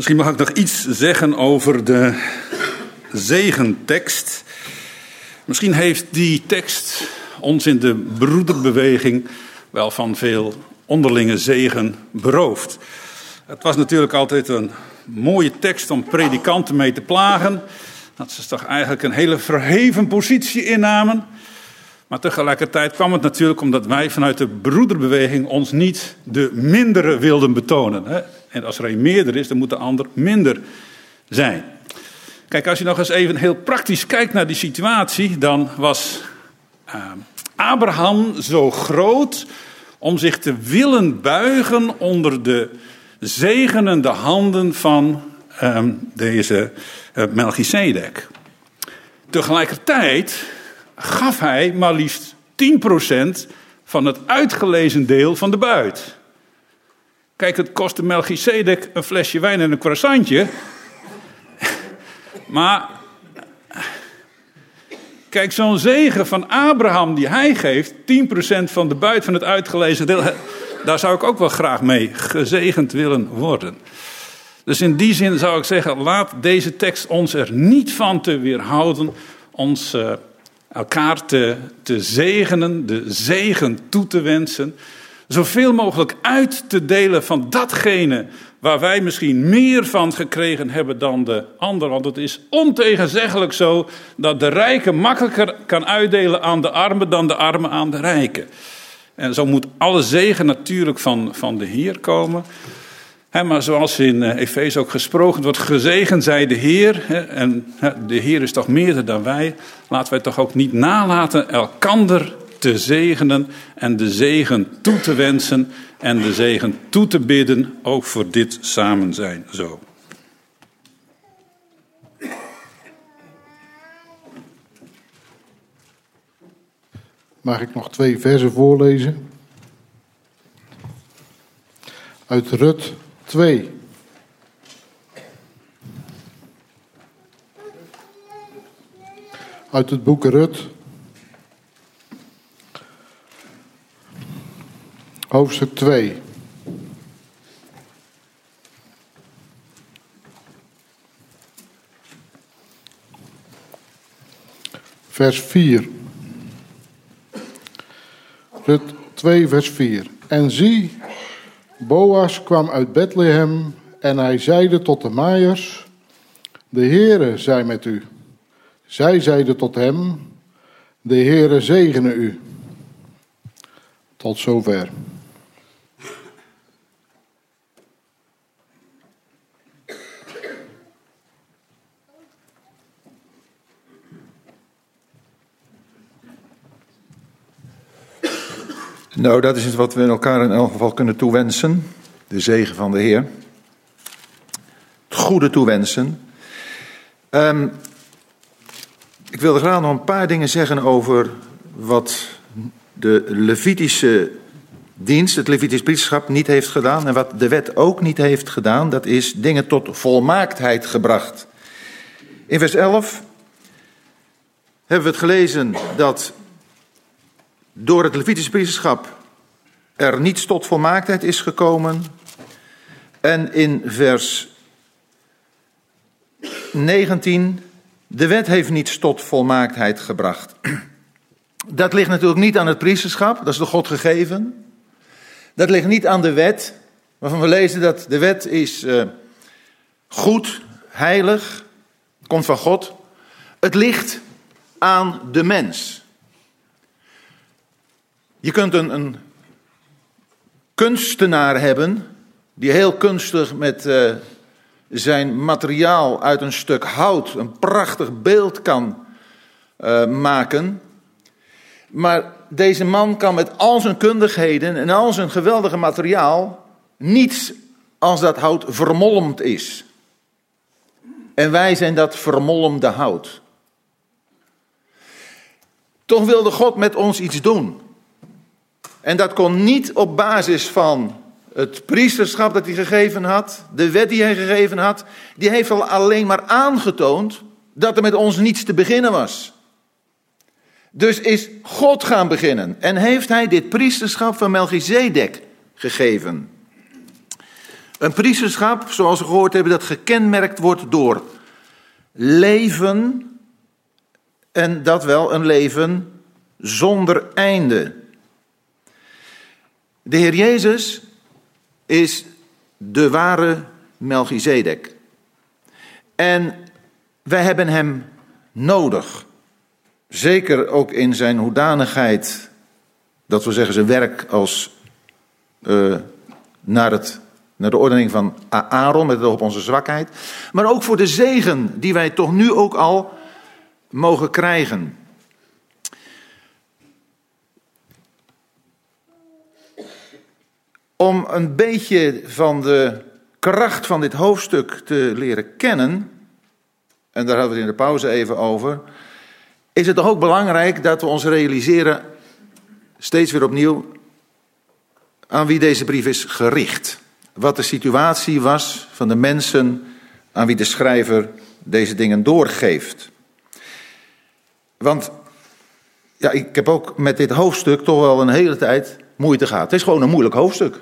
Misschien mag ik nog iets zeggen over de zegentekst. Misschien heeft die tekst ons in de broederbeweging wel van veel onderlinge zegen beroofd. Het was natuurlijk altijd een mooie tekst om predikanten mee te plagen. Dat ze toch eigenlijk een hele verheven positie innamen. Maar tegelijkertijd kwam het natuurlijk omdat wij vanuit de broederbeweging ons niet de mindere wilden betonen. Hè? En als er een meerder is, dan moet de ander minder zijn. Kijk, als je nog eens even heel praktisch kijkt naar die situatie, dan was Abraham zo groot om zich te willen buigen onder de zegenende handen van deze Melchizedek. Tegelijkertijd gaf hij maar liefst 10% van het uitgelezen deel van de buit. Kijk, het kostte Melchizedek een flesje wijn en een croissantje. Maar kijk, zo'n zegen van Abraham die hij geeft, 10% van de buit van het uitgelezen deel, daar zou ik ook wel graag mee gezegend willen worden. Dus in die zin zou ik zeggen, laat deze tekst ons er niet van te weerhouden ons elkaar te zegenen, de zegen toe te wensen. Zoveel mogelijk uit te delen van datgene waar wij misschien meer van gekregen hebben dan de ander. Want het is ontegenzeggelijk zo dat de rijke makkelijker kan uitdelen aan de armen dan de armen aan de rijken. En zo moet alle zegen natuurlijk van de Heer komen. Maar zoals in Efeze ook gesproken wordt, gezegend zij de Heer. En de Heer is toch meerder dan wij. Laten wij toch ook niet nalaten elkander te zegenen en de zegen toe te wensen en de zegen toe te bidden, ook voor dit samen zijn zo. Mag ik nog 2 versen voorlezen? Uit Rut 2. Uit het boek Rut. Hoofdstuk 2. Vers 4. Rut 2, vers 4. En zie, Boas kwam uit Bethlehem en hij zeide tot de maaiers, de Heere zij met u. Zij zeiden tot hem, de Heere zegene u. Tot zover. Nou, dat is het wat we elkaar in elk geval kunnen toewensen. De zegen van de Heer. Het goede toewensen. Ik wilde graag nog een paar dingen zeggen over wat de Levitische dienst, het Levitisch priesterschap, niet heeft gedaan. En wat de wet ook niet heeft gedaan. Dat is dingen tot volmaaktheid gebracht. In vers 11 hebben we het gelezen dat door het Levitisch priesterschap er niets tot volmaaktheid is gekomen. En in vers 19, de wet heeft niets tot volmaaktheid gebracht. Dat ligt natuurlijk niet aan het priesterschap, dat is door God gegeven. Dat ligt niet aan de wet, waarvan we lezen dat de wet is goed, heilig, komt van God. Het ligt aan de mens. Je kunt een kunstenaar hebben die heel kunstig met zijn materiaal uit een stuk hout een prachtig beeld kan maken. Maar deze man kan met al zijn kundigheden en al zijn geweldige materiaal niets als dat hout vermolmd is. En wij zijn dat vermolmde hout. Toch wilde God met ons iets doen. En dat kon niet op basis van het priesterschap dat hij gegeven had, de wet die hij gegeven had. Die heeft al alleen maar aangetoond dat er met ons niets te beginnen was. Dus is God gaan beginnen en heeft hij dit priesterschap van Melchizedek gegeven. Een priesterschap, zoals we gehoord hebben, dat gekenmerkt wordt door leven. En dat wel een leven zonder einde. De Heer Jezus is de ware Melchizedek. En wij hebben hem nodig. Zeker ook in zijn hoedanigheid, dat we zeggen zijn werk als naar de ordening van Aaron, met het oog op onze zwakheid. Maar ook voor de zegen die wij toch nu ook al mogen krijgen. Om een beetje van de kracht van dit hoofdstuk te leren kennen, en daar hadden we het in de pauze even over, is het toch ook belangrijk dat we ons realiseren, steeds weer opnieuw, aan wie deze brief is gericht. Wat de situatie was van de mensen aan wie de schrijver deze dingen doorgeeft. Want ja, ik heb ook met dit hoofdstuk toch wel een hele tijd moeite gehad. Het is gewoon een moeilijk hoofdstuk.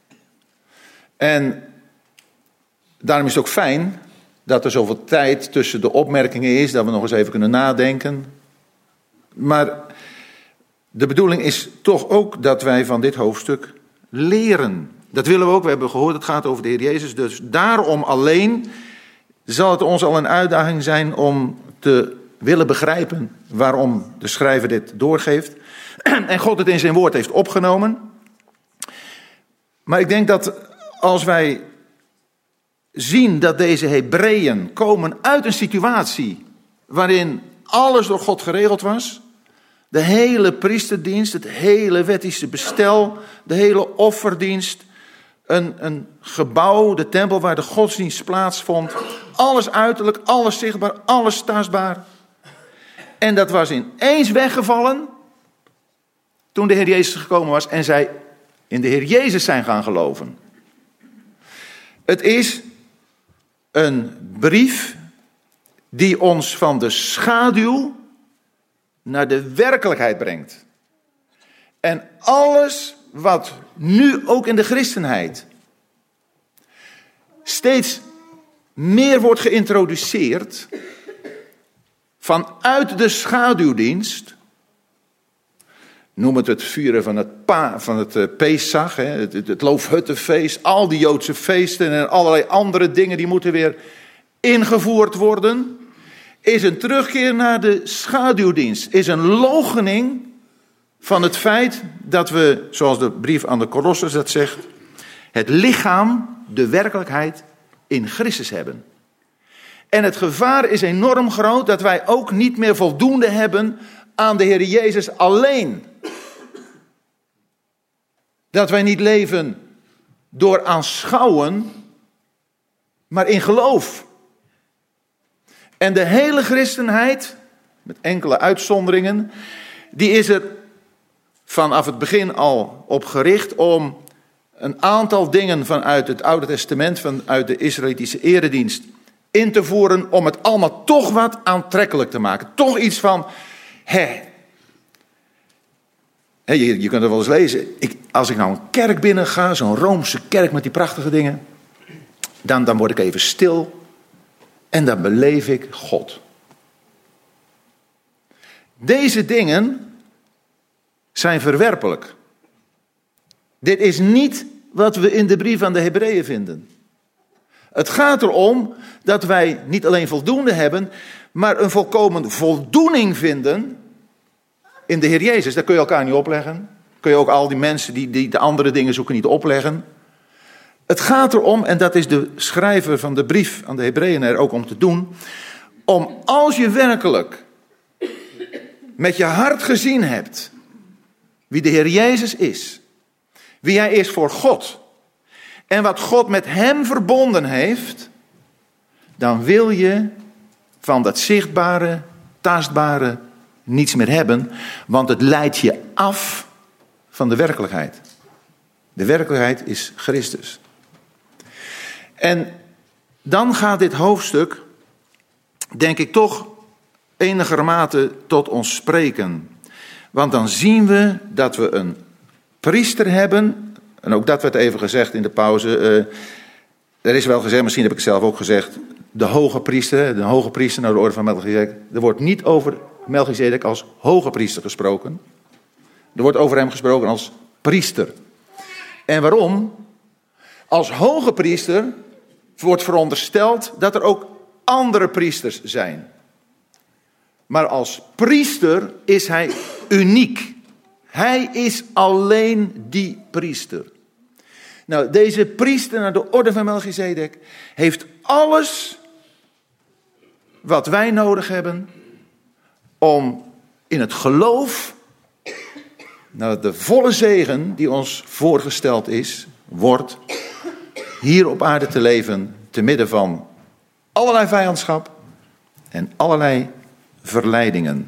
En daarom is het ook fijn dat er zoveel tijd tussen de opmerkingen is, dat we nog eens even kunnen nadenken. Maar de bedoeling is toch ook dat wij van dit hoofdstuk leren. Dat willen we ook. We hebben gehoord, het gaat over de Heer Jezus. Dus daarom alleen zal het ons al een uitdaging zijn om te willen begrijpen waarom de schrijver dit doorgeeft. En God het in zijn woord heeft opgenomen. Maar ik denk dat als wij zien dat deze Hebreeën komen uit een situatie waarin alles door God geregeld was. De hele priesterdienst, het hele wettische bestel, de hele offerdienst. Een gebouw, de tempel waar de godsdienst plaatsvond. Alles uiterlijk, alles zichtbaar, alles tastbaar. En dat was ineens weggevallen toen de Heer Jezus gekomen was en zij in de Heer Jezus zijn gaan geloven. Het is een brief die ons van de schaduw naar de werkelijkheid brengt. En alles wat nu ook in de christenheid steeds meer wordt geïntroduceerd vanuit de schaduwdienst, noem het vieren van het Pesach, het Loofhuttenfeest, al die Joodse feesten en allerlei andere dingen die moeten weer ingevoerd worden, is een terugkeer naar de schaduwdienst, is een loochening van het feit dat we, zoals de brief aan de Kolossers dat zegt, het lichaam, de werkelijkheid in Christus hebben. En het gevaar is enorm groot dat wij ook niet meer voldoende hebben aan de Heer Jezus alleen. Dat wij niet leven door aanschouwen, maar in geloof. En de hele christenheid, met enkele uitzonderingen, die is er vanaf het begin al op gericht om een aantal dingen vanuit het Oude Testament, vanuit de Israëlitische eredienst, in te voeren om het allemaal toch wat aantrekkelijk te maken. Toch iets van, je kunt er wel eens lezen. Als ik nou een kerk binnen ga, zo'n Roomse kerk met die prachtige dingen, dan word ik even stil en dan beleef ik God. Deze dingen zijn verwerpelijk. Dit is niet wat we in de brief aan de Hebreeën vinden. Het gaat erom dat wij niet alleen voldoende hebben, maar een volkomen voldoening vinden in de Heer Jezus. Dat kun je elkaar niet opleggen. Kun je ook al die mensen die de andere dingen zoeken niet opleggen. Het gaat erom, en dat is de schrijver van de brief aan de Hebreeën er ook om te doen, om als je werkelijk met je hart gezien hebt wie de Heer Jezus is, wie hij is voor God en wat God met hem verbonden heeft, dan wil je van dat zichtbare, tastbare niets meer hebben, want het leidt je af van de werkelijkheid. De werkelijkheid is Christus. En dan gaat dit hoofdstuk, denk ik toch, enigermate tot ons spreken. Want dan zien we dat we een priester hebben, en ook dat werd even gezegd in de pauze, Er is wel gezegd, misschien heb ik het zelf ook gezegd, de hoge priester naar de orde van Melchizedek. Er wordt niet over Melchizedek als hoge priester gesproken. Er wordt over hem gesproken als priester. En waarom? Als hoge priester wordt verondersteld dat er ook andere priesters zijn. Maar als priester is hij uniek. Hij is alleen die priester. Nou, deze priester naar de orde van Melchizedek heeft alles wat wij nodig hebben om in het geloof naar de volle zegen die ons voorgesteld wordt, hier op aarde te leven te midden van allerlei vijandschap en allerlei verleidingen.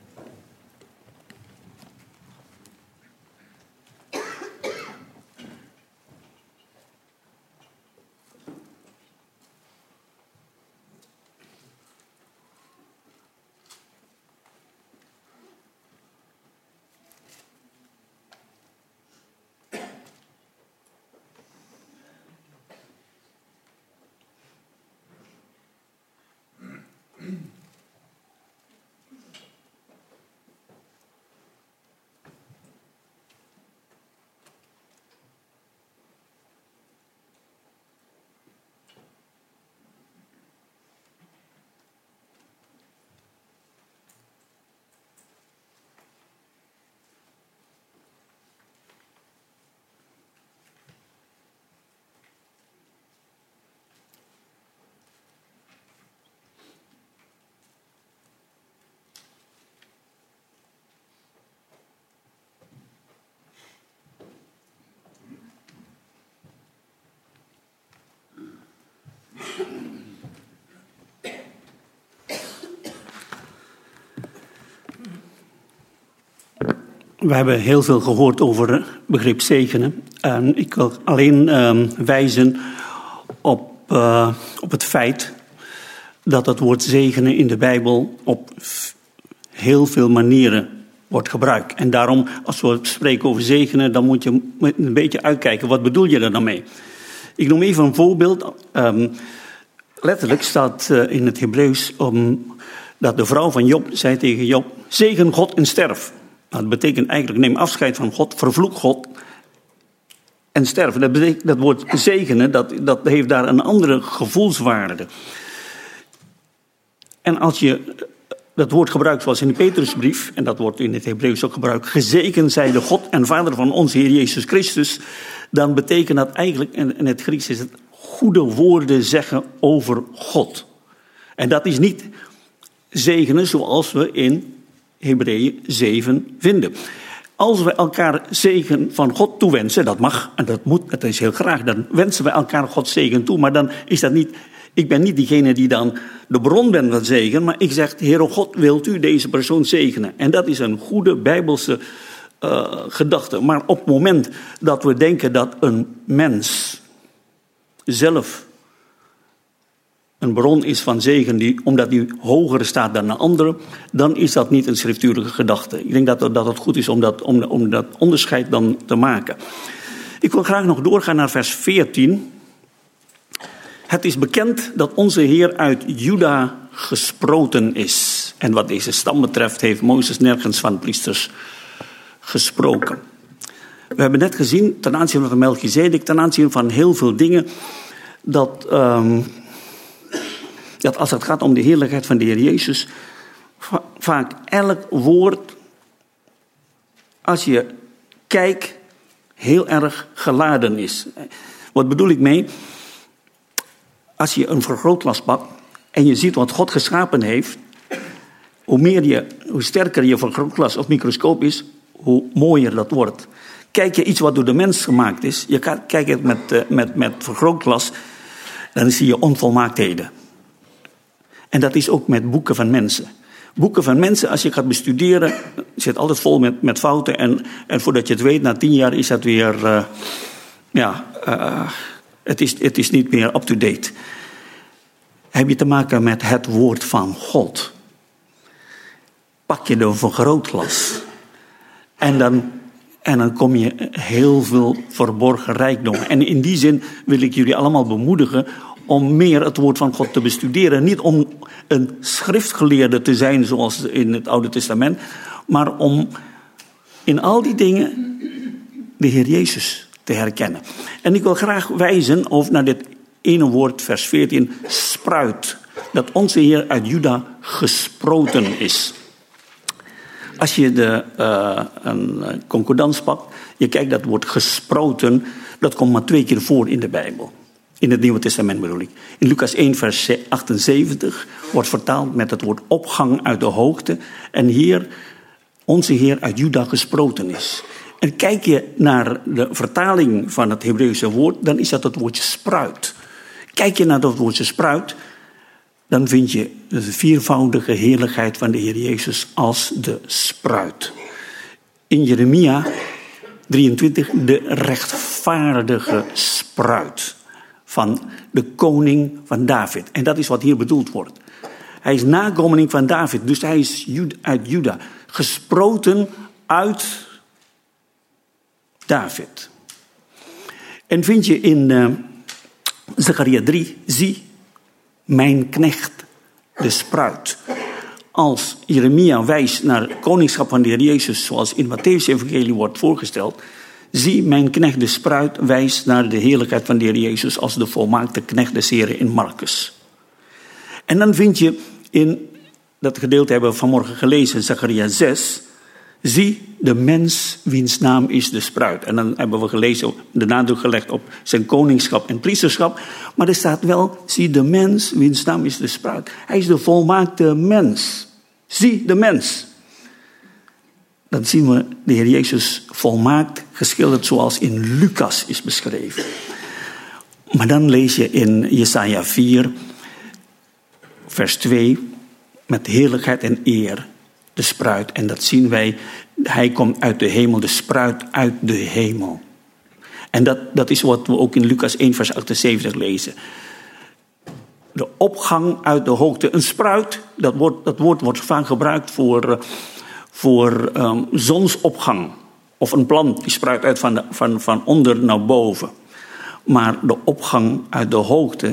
We hebben heel veel gehoord over het begrip zegenen. Ik wil alleen wijzen op het feit dat het woord zegenen in de Bijbel op heel veel manieren wordt gebruikt. En daarom, als we spreken over zegenen, dan moet je een beetje uitkijken. Wat bedoel je er dan mee? Ik noem even een voorbeeld. Letterlijk staat in het Hebreeuws dat de vrouw van Job zei tegen Job: zegen God en sterf. Nou, dat betekent eigenlijk, neem afscheid van God, vervloek God en sterf. Dat betekent, dat woord zegenen, dat heeft daar een andere gevoelswaarde. En als je dat woord gebruikt zoals in de Petrusbrief, en dat wordt in het Hebreeuws ook gebruikt, gezegend zij de God en Vader van onze Heer Jezus Christus, dan betekent dat eigenlijk, in het Grieks is het goede woorden zeggen over God. En dat is niet zegenen zoals we in Hebreeën 7 vinden. Als we elkaar zegen van God toewensen, dat mag en dat moet, dat is heel graag, dan wensen we elkaar God zegen toe, maar dan is dat niet, ik ben niet diegene die dan de bron bent van zegen, maar ik zeg, Heere God, wilt u deze persoon zegenen? En dat is een goede Bijbelse gedachte. Maar op het moment dat we denken dat een mens zelf een bron is van zegen, omdat die hoger staat dan een andere, dan is dat niet een schriftuurlijke gedachte. Ik denk dat het goed is om dat onderscheid dan te maken. Ik wil graag nog doorgaan naar vers 14. Het is bekend dat onze Heer uit Juda gesproten is. En wat deze stam betreft heeft Mozes nergens van priesters gesproken. We hebben net gezien, ten aanzien van Melchizedek, ten aanzien van heel veel dingen, dat als het gaat om de heerlijkheid van de Heer Jezus, vaak elk woord, als je kijkt, heel erg geladen is. Wat bedoel ik mee? Als je een vergrootglas pakt en je ziet wat God geschapen heeft, hoe sterker je vergrootglas of microscoop is, hoe mooier dat wordt. Kijk je iets wat door de mens gemaakt is, je kijkt het met vergrootglas, dan zie je onvolmaaktheden. En dat is ook met boeken van mensen. Boeken van mensen, als je gaat bestuderen, zit altijd vol met fouten. En voordat je het weet, na 10 jaar is dat weer, het is niet meer up-to-date. Heb je te maken met het woord van God. Pak je de vergrootglas. En dan En dan kom je heel veel verborgen rijkdom. En in die zin wil ik jullie allemaal bemoedigen om meer het woord van God te bestuderen. Niet om een schriftgeleerde te zijn zoals in het Oude Testament, maar om in al die dingen de Heer Jezus te herkennen. En ik wil graag wijzen naar dit ene woord, vers 14, spruit. Dat onze Heer uit Juda gesproten is. Als je een concordans pakt, je kijkt dat woord gesproten, dat komt maar 2 keer voor in de Bijbel. In het Nieuwe Testament bedoel ik. In Lucas 1 vers 78 wordt vertaald met het woord opgang uit de hoogte. En hier onze Heer uit Juda gesproten is. En kijk je naar de vertaling van het Hebreeuwse woord, dan is dat het woordje spruit. Kijk je naar dat woordje spruit, dan vind je de viervoudige heerlijkheid van de Heer Jezus als de spruit. In Jeremia 23 de rechtvaardige spruit van de koning van David. En dat is wat hier bedoeld wordt. Hij is nakomeling van David, dus hij is uit Juda. Gesproten uit David. En vind je in Zacharia 3, zie mijn knecht, de spruit. Als Jeremia wijst naar het koningschap van de Heer Jezus, zoals in Mattheüs-evangelie wordt voorgesteld, zie mijn knecht, de spruit, wijst naar de heerlijkheid van de Heer Jezus als de volmaakte knecht des Heren in Marcus. En dan vind je in dat gedeelte hebben we vanmorgen gelezen, Zacharia 6, zie de mens wiens naam is de spruit. En dan hebben we gelezen, de nadruk gelegd op zijn koningschap en priesterschap. Maar er staat wel, zie de mens wiens naam is de spruit. Hij is de volmaakte mens. Zie de mens. Dan zien we de Heer Jezus volmaakt geschilderd zoals in Lucas is beschreven. Maar dan lees je in Jesaja 4, vers 2, met heerlijkheid en eer. De spruit. En dat zien wij. Hij komt uit de hemel. De spruit uit de hemel. En dat is wat we ook in Lucas 1 vers 78 lezen. De opgang uit de hoogte. Een spruit. Dat woord wordt vaak gebruikt voor zonsopgang. Of een plant die spruit uit van onder naar boven. Maar de opgang uit de hoogte.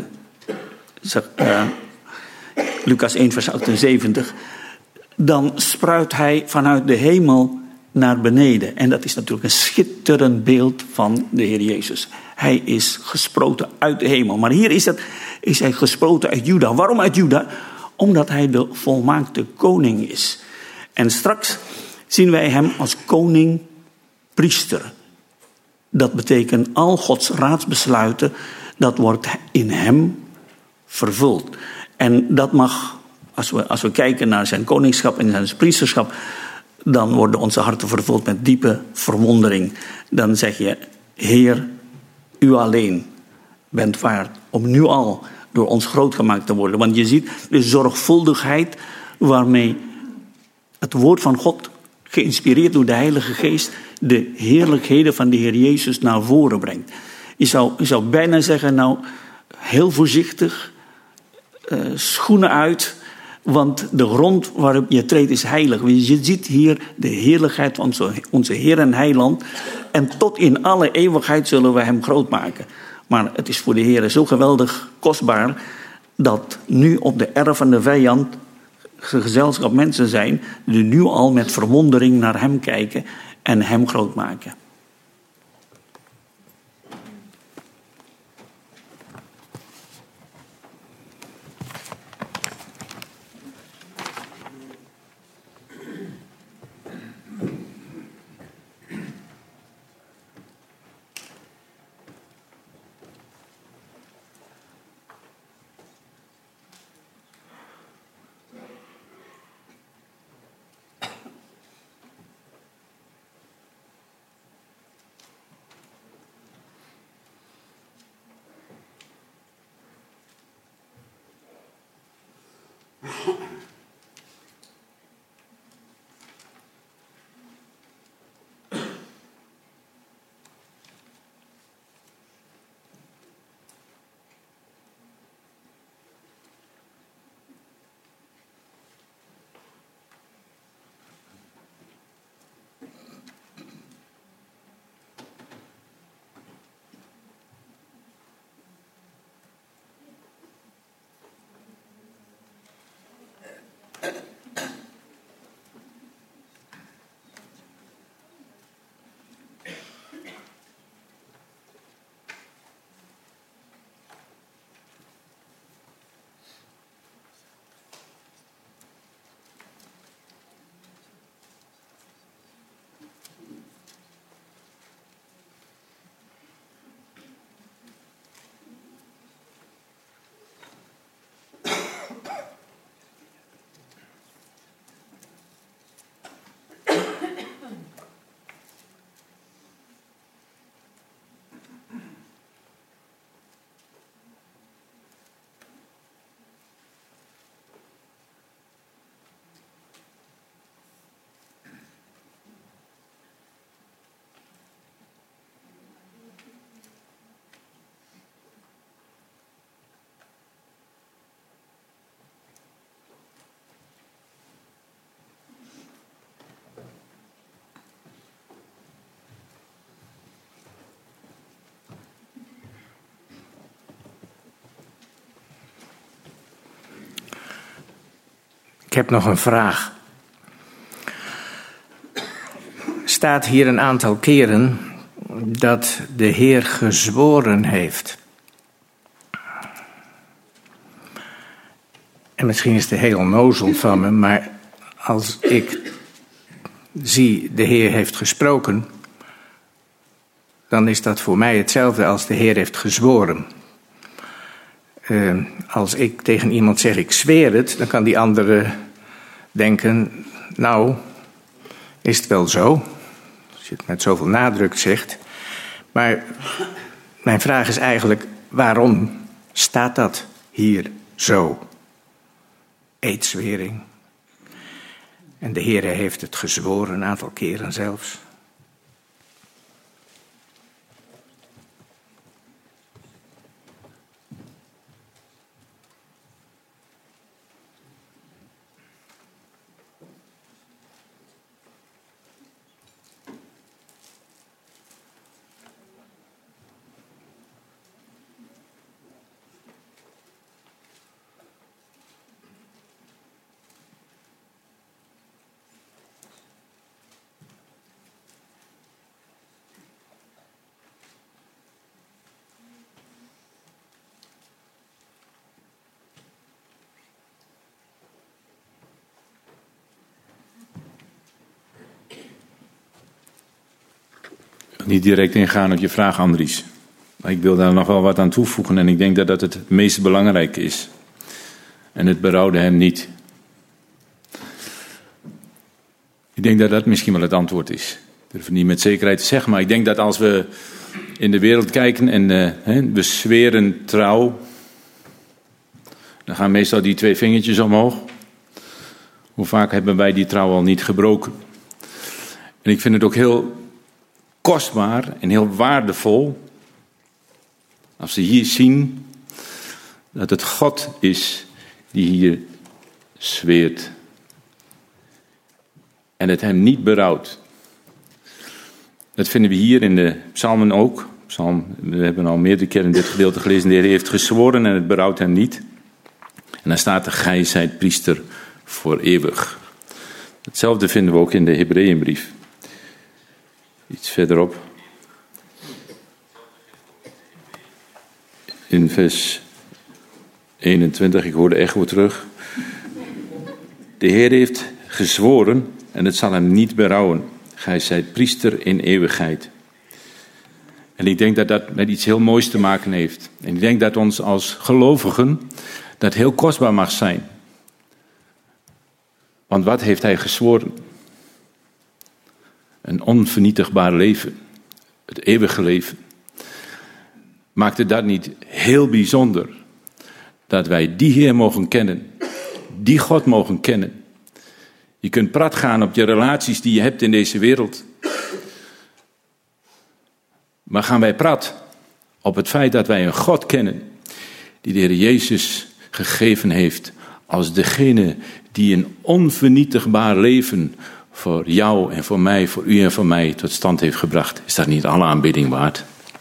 Lucas 1 vers 78. Dan spruit hij vanuit de hemel naar beneden. En dat is natuurlijk een schitterend beeld van de Heer Jezus. Hij is gesproten uit de hemel. Maar hier is hij gesproten uit Juda. Waarom uit Juda? Omdat hij de volmaakte koning is. En straks zien wij hem als koning-priester. Dat betekent al Gods raadsbesluiten, dat wordt in hem vervuld. En dat mag, als we kijken naar zijn koningschap en zijn priesterschap, dan worden onze harten vervuld met diepe verwondering. Dan zeg je, Heer, u alleen bent waard om nu al door ons groot gemaakt te worden. Want je ziet de zorgvuldigheid waarmee het woord van God, geïnspireerd door de Heilige Geest, de heerlijkheden van de Heer Jezus naar voren brengt. Je zou bijna zeggen, nou, heel voorzichtig, schoenen uit, want de grond waarop je treedt is heilig. Je ziet hier de heerlijkheid van onze Heer en Heiland. En tot in alle eeuwigheid zullen we hem groot maken. Maar het is voor de Heer zo geweldig kostbaar dat nu op de erf van de vijand gezelschap mensen zijn die nu al met verwondering naar hem kijken en hem groot maken. heb nog een vraag. Staat hier een aantal keren dat de Heer gezworen heeft. En misschien is het heel onnozel van me, maar als ik zie de Heer heeft gesproken, dan is dat voor mij hetzelfde als de Heer heeft gezworen. Als ik tegen iemand zeg ik zweer het, dan kan die andere denken, nou, is het wel zo? Als je het met zoveel nadruk zegt. Maar mijn vraag is eigenlijk, waarom staat dat hier zo? Eedzwering. En de Heer heeft het gezworen, een aantal keren zelfs. Niet direct ingaan op je vraag, Andries. Maar ik wil daar nog wel wat aan toevoegen en ik denk dat dat het meest belangrijke is. En het berouwde hem niet. Ik denk dat dat misschien wel het antwoord is. Ik durf het niet met zekerheid te zeggen, maar ik denk dat als we in de wereld kijken en we zweren trouw, dan gaan meestal die 2 vingertjes omhoog. Hoe vaak hebben wij die trouw al niet gebroken? En ik vind het ook heel kostbaar en heel waardevol als we hier zien dat het God is die hier zweert en het hem niet berouwt. Dat vinden we hier in de psalmen ook. We hebben al meerdere keren dit gedeelte gelezen. De Heer heeft gezworen en het berouwt hem niet. En dan staat er, gij zijt priester voor eeuwig. Hetzelfde vinden we ook in de Hebreeënbrief. Iets verderop. In vers 21, ik hoor de echo terug. De Heer heeft gezworen en het zal hem niet berouwen. Gij zijt priester in eeuwigheid. En ik denk dat dat met iets heel moois te maken heeft. En ik denk dat ons als gelovigen dat heel kostbaar mag zijn. Want wat heeft hij gezworen? Een onvernietigbaar leven. Het eeuwige leven. Maakte dat niet heel bijzonder? Dat wij die Heer mogen kennen. Die God mogen kennen. Je kunt prat gaan op je relaties die je hebt in deze wereld. Maar gaan wij prat op het feit dat wij een God kennen. Die de Heer Jezus gegeven heeft als degene die een onvernietigbaar leven voor jou en voor mij, voor u en voor mij tot stand heeft gebracht. Is dat niet alle aanbidding waard?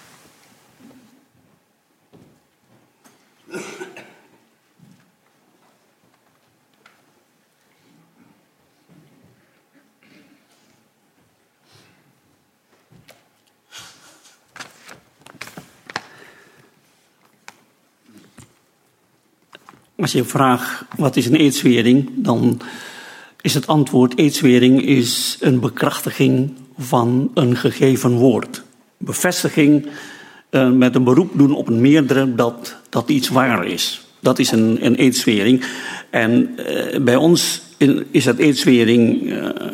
Als je vraagt wat is een eedzwering, dan is het antwoord: eedzwering is een bekrachtiging van een gegeven woord. Bevestiging met een beroep doen op een meerdere dat iets waar is. Dat is een eedzwering. En bij ons is dat eedzwering,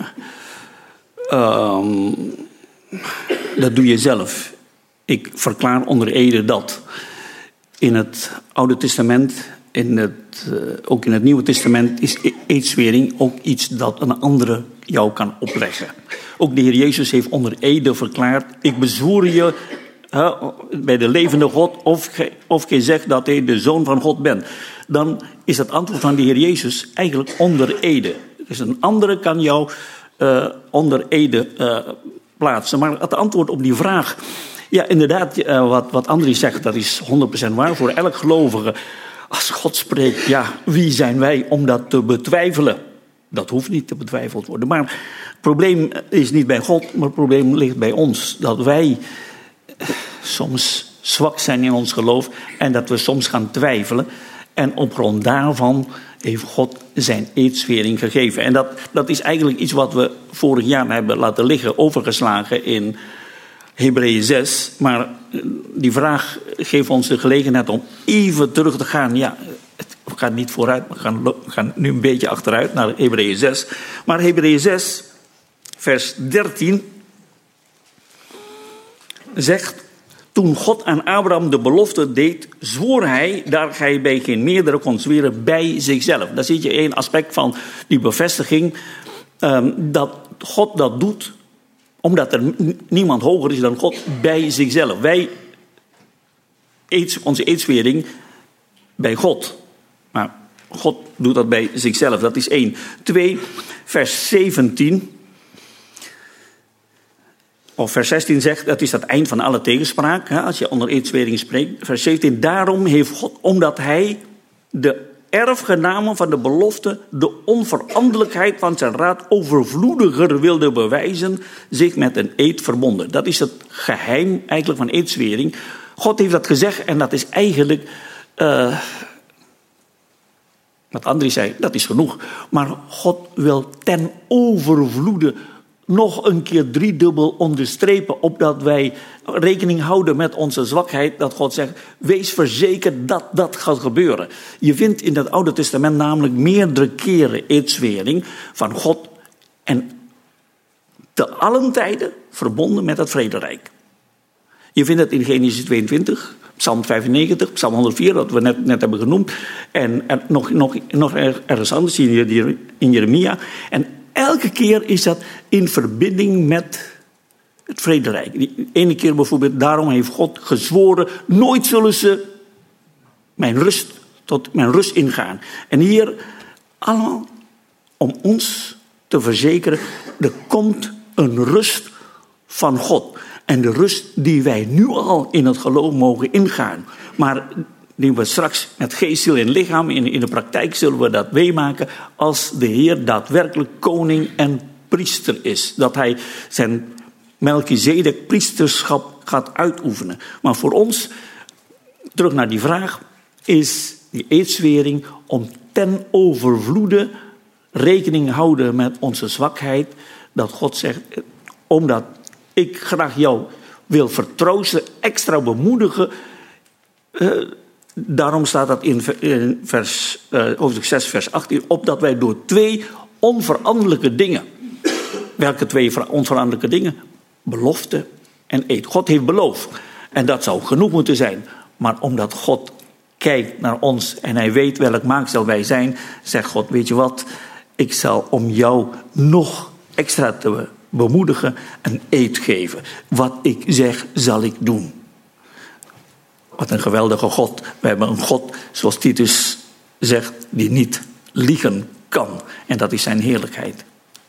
dat doe je zelf. Ik verklaar onder ede dat. In het Oude Testament, ook in het Nieuwe Testament, is eedzwering ook iets dat een andere jou kan opleggen. Ook de Heer Jezus heeft onder ede verklaard: ik bezwoer je bij de levende God, of je zegt dat hij de Zoon van God bent. Dan is het antwoord van de Heer Jezus eigenlijk onder ede. Dus een andere kan jou onder ede plaatsen. Maar het antwoord op die vraag, ja, inderdaad, wat Andries zegt, dat is 100% waar voor elk gelovige. Als God spreekt, ja, wie zijn wij om dat te betwijfelen? Dat hoeft niet te betwijfeld worden. Maar het probleem is niet bij God, maar het probleem ligt bij ons. Dat wij soms zwak zijn in ons geloof en dat we soms gaan twijfelen. En op grond daarvan heeft God zijn eedswering gegeven. En dat is eigenlijk iets wat we vorig jaar hebben laten liggen, overgeslagen in Hebreeën 6. Maar die vraag geeft ons de gelegenheid om even terug te gaan. Ja, we gaan niet vooruit, we gaan nu een beetje achteruit naar Hebreeën 6. Maar Hebreeën 6, vers 13, zegt: toen God aan Abraham de belofte deed, zwoer hij, daar hij bij geen meerdere kon zweren, bij zichzelf. Daar zie je één aspect van die bevestiging, dat God dat doet omdat er niemand hoger is dan God, bij zichzelf. Wij, onze eedswering bij God. Maar God doet dat bij zichzelf, dat is 1. 2, vers 17... Of vers 16 zegt, dat is het eind van alle tegenspraak, hè, als je onder eedswering spreekt. Vers 17, daarom heeft God, omdat hij de erfgenamen van de belofte, de onveranderlijkheid van zijn raad overvloediger wilde bewijzen, zich met een eed verbonden. Dat is het geheim eigenlijk van eedswering. God heeft dat gezegd en dat is eigenlijk, wat Andries zei, dat is genoeg. Maar God wil ten overvloede nog een keer driedubbel onderstrepen, opdat wij rekening houden met onze zwakheid, dat God zegt, wees verzekerd dat dat gaat gebeuren. Je vindt in het Oude Testament namelijk meerdere keren eedswering van God en te allen tijden verbonden met het vrederijk. Je vindt het in Genesis 22, Psalm 95, Psalm 104, dat we net hebben genoemd, en nog ergens anders in Jeremia. En elke keer is dat in verbinding met het vrederijk. Die ene keer bijvoorbeeld, daarom heeft God gezworen, nooit zullen ze tot mijn rust ingaan. En hier allemaal om ons te verzekeren, er komt een rust van God. En de rust die wij nu al in het geloof mogen ingaan. Maar die we straks met geest, ziel en lichaam in de praktijk zullen we dat meemaken als de Heer daadwerkelijk koning en priester is. Dat hij zijn Melchizedek priesterschap gaat uitoefenen. Maar voor ons, terug naar die vraag, is die eedswering om ten overvloede rekening houden met onze zwakheid. Dat God zegt, omdat ik graag jou wil vertroosten, extra bemoedigen. Daarom staat dat in hoofdstuk 6, vers 18, opdat wij door 2 onveranderlijke dingen. Welke 2 onveranderlijke dingen? Belofte en eed. God heeft beloofd. En dat zou genoeg moeten zijn. Maar omdat God kijkt naar ons en hij weet welk maaksel wij zijn, zegt God, weet je wat? Ik zal om jou nog extra te bemoedigen een eed geven. Wat ik zeg, zal ik doen. Wat een geweldige God. We hebben een God, zoals Titus zegt, die niet liegen kan. En dat is zijn heerlijkheid.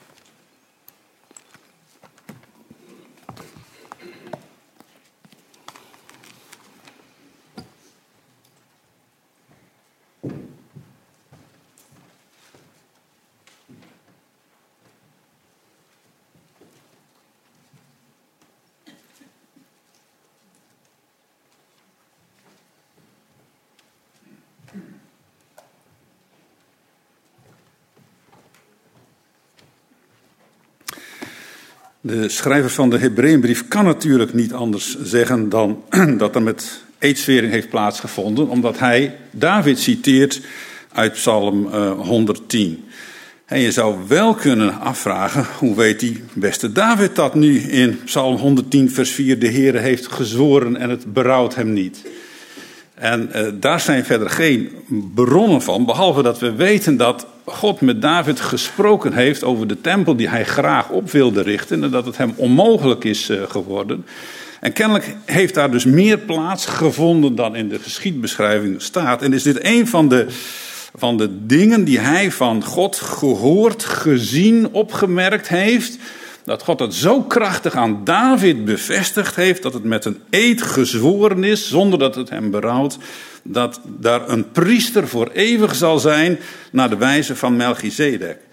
De schrijver van de Hebreeënbrief kan natuurlijk niet anders zeggen dan dat er met eedswering heeft plaatsgevonden, omdat hij David citeert uit Psalm 110. En je zou wel kunnen afvragen, hoe weet die beste David dat nu in Psalm 110 vers 4, de Heere heeft gezworen en het berouwt hem niet. En daar zijn verder geen bronnen van, behalve dat we weten dat God met David gesproken heeft over de tempel die hij graag op wilde richten en dat het hem onmogelijk is geworden. En kennelijk heeft daar dus meer plaats gevonden dan in de geschiedbeschrijving staat. En is dit een van de dingen die hij van God gehoord, gezien, opgemerkt heeft, dat God het zo krachtig aan David bevestigd heeft, dat het met een eed gezworen is, zonder dat het hem berouwt, dat daar een priester voor eeuwig zal zijn, naar de wijze van Melchizedek.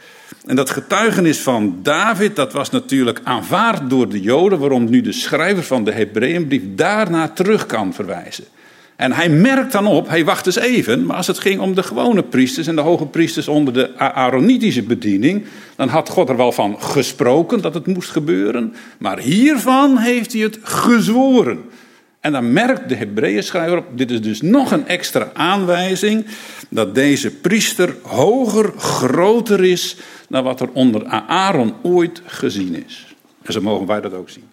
En dat getuigenis van David, dat was natuurlijk aanvaard door de Joden, waarom nu de schrijver van de Hebreeënbrief daarna terug kan verwijzen. En hij merkt dan op, hij wacht eens even, maar als het ging om de gewone priesters en de hoge priesters onder de Aaronitische bediening, dan had God er wel van gesproken dat het moest gebeuren, maar hiervan heeft hij het gezworen. En dan merkt de Hebreeënschrijver op, dit is dus nog een extra aanwijzing dat deze priester hoger, groter is dan wat er onder Aaron ooit gezien is. En zo mogen wij dat ook zien.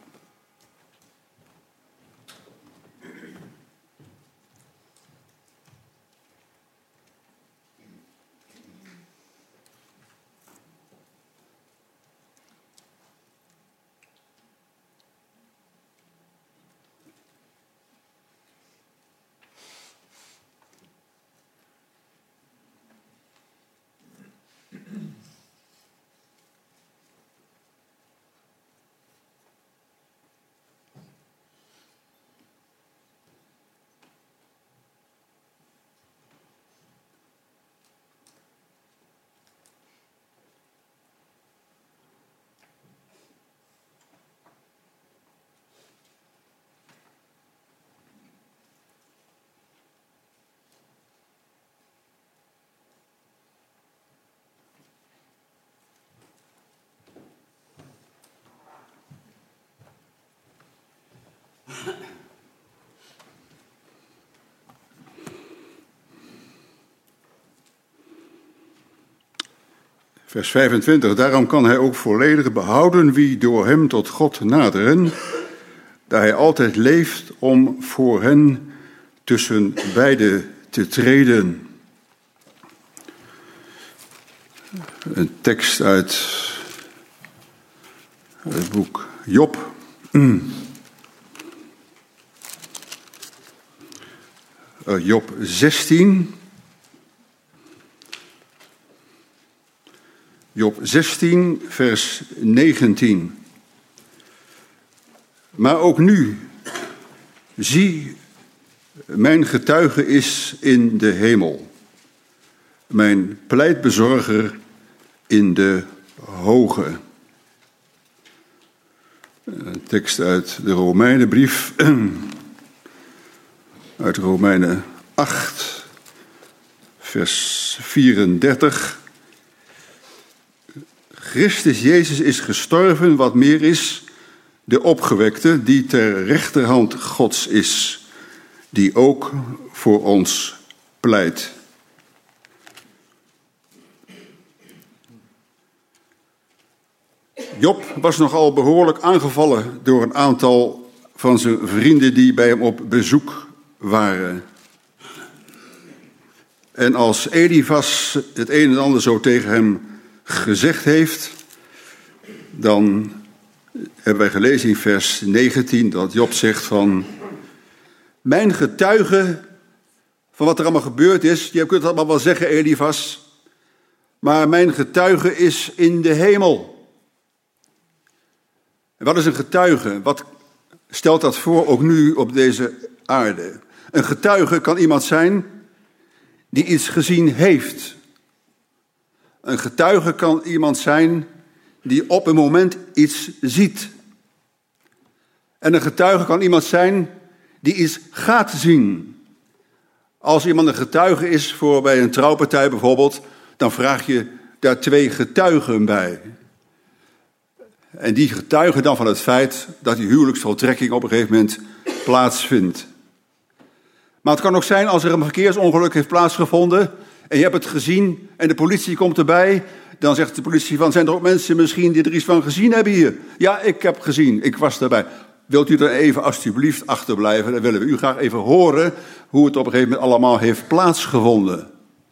Vers 25. Daarom kan hij ook volledig behouden wie door hem tot God naderen, daar hij altijd leeft om voor hen tussen beide te treden. Een tekst uit het boek Job. Job 16. Job 16, vers 19. Maar ook nu, zie, mijn getuige is in de hemel, mijn pleitbezorger in de hoge. Een tekst uit de Romeinenbrief, uit Romeinen 8, vers 34. Christus Jezus is gestorven, wat meer is, de opgewekte, die ter rechterhand Gods is, die ook voor ons pleit. Job was nogal behoorlijk aangevallen door een aantal van zijn vrienden die bij hem op bezoek waren. En als Elifas het een en ander zo tegen hem gezegd heeft, dan hebben wij gelezen in vers 19 dat Job zegt van, mijn getuige van wat er allemaal gebeurd is, je kunt het allemaal wel zeggen, Elifas, maar mijn getuige is in de hemel. En wat is een getuige? Wat stelt dat voor ook nu op deze aarde? Een getuige kan iemand zijn die iets gezien heeft. Een getuige kan iemand zijn die op een moment iets ziet. En een getuige kan iemand zijn die iets gaat zien. Als iemand een getuige is voor bij een trouwpartij bijvoorbeeld, dan vraag je daar 2 getuigen bij. En die getuigen dan van het feit dat die huwelijksvoltrekking op een gegeven moment plaatsvindt. Maar het kan ook zijn als er een verkeersongeluk heeft plaatsgevonden en je hebt het gezien en de politie komt erbij, dan zegt de politie van, zijn er ook mensen misschien die er iets van gezien hebben hier? Ja, ik heb gezien, ik was erbij. Wilt u er even alstublieft achterblijven? Dan willen we u graag even horen hoe het op een gegeven moment allemaal heeft plaatsgevonden.